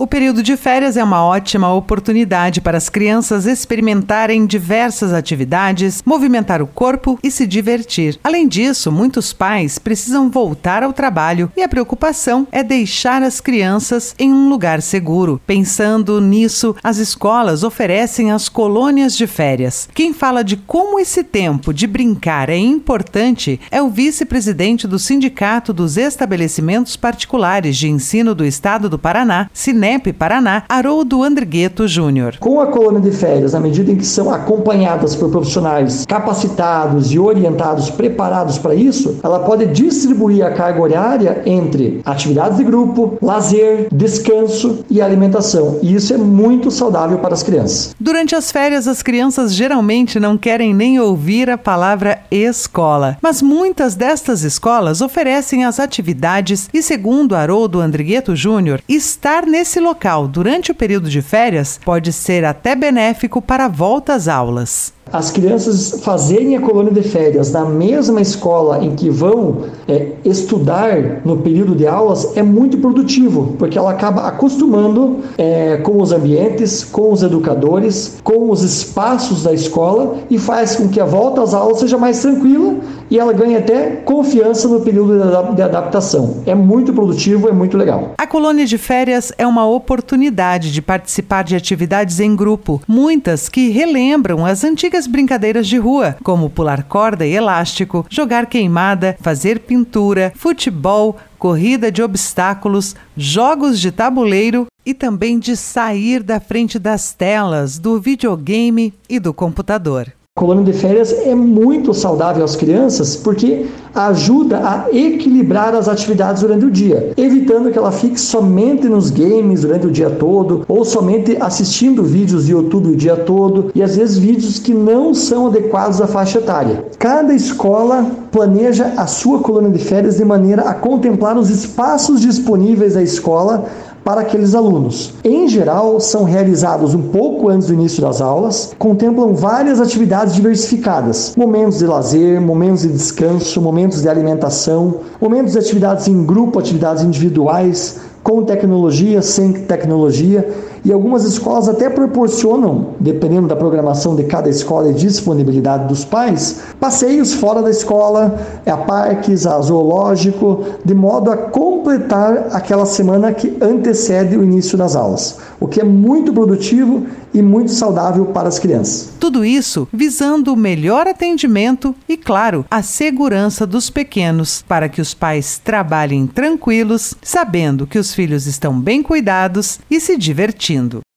O período de férias é uma ótima oportunidade para as crianças experimentarem diversas atividades, movimentar o corpo e se divertir. Além disso, muitos pais precisam voltar ao trabalho e a preocupação é deixar as crianças em um lugar seguro. Pensando nisso, as escolas oferecem as colônias de férias. Quem fala de como esse tempo de brincar é importante é o vice-presidente do Sindicato dos Estabelecimentos Particulares de Ensino do Estado do Paraná, Sinep Paraná, Haroldo Andrigueto Júnior. Com a colônia de férias, na medida em que são acompanhadas por profissionais capacitados e orientados, preparados para isso, ela pode distribuir a carga horária entre atividades de grupo, lazer, descanso e alimentação. E isso é muito saudável para as crianças. Durante as férias, as crianças geralmente não querem nem ouvir a palavra escola, mas muitas destas escolas oferecem as atividades e, segundo Haroldo Andrigueto Júnior, estar nesse local durante o período de férias pode ser até benéfico para a volta às aulas. As crianças fazerem a colônia de férias na mesma escola em que vão estudar no período de aulas é muito produtivo, porque ela acaba acostumando com os ambientes, com os educadores, com os espaços da escola e faz com que a volta às aulas seja mais tranquila e ela ganhe até confiança no período de adaptação. É muito produtivo, é muito legal. A colônia de férias é uma oportunidade de participar de atividades em grupo, muitas que relembram as antigas brincadeiras de rua, como pular corda e elástico, jogar queimada, fazer pintura, futebol, corrida de obstáculos, jogos de tabuleiro e também de sair da frente das telas do videogame e do computador. A colônia de férias é muito saudável às crianças porque ajuda a equilibrar as atividades durante o dia, evitando que ela fique somente nos games durante o dia todo ou somente assistindo vídeos de YouTube o dia todo e às vezes vídeos que não são adequados à faixa etária. Cada escola planeja a sua colônia de férias de maneira a contemplar os espaços disponíveis da escola para aqueles alunos. Em geral, são realizados um pouco antes do início das aulas, contemplam várias atividades diversificadas, momentos de lazer, momentos de descanso, momentos de alimentação, momentos de atividades em grupo, atividades individuais, com tecnologia, sem tecnologia, e algumas escolas até proporcionam, dependendo da programação de cada escola e disponibilidade dos pais, passeios fora da escola, a parques, a zoológico, de modo a completar aquela semana que antecede o início das aulas, o que é muito produtivo e muito saudável para as crianças. Tudo isso visando o melhor atendimento e, claro, a segurança dos pequenos, para que os pais trabalhem tranquilos, sabendo que os filhos estão bem cuidados e se divertindo.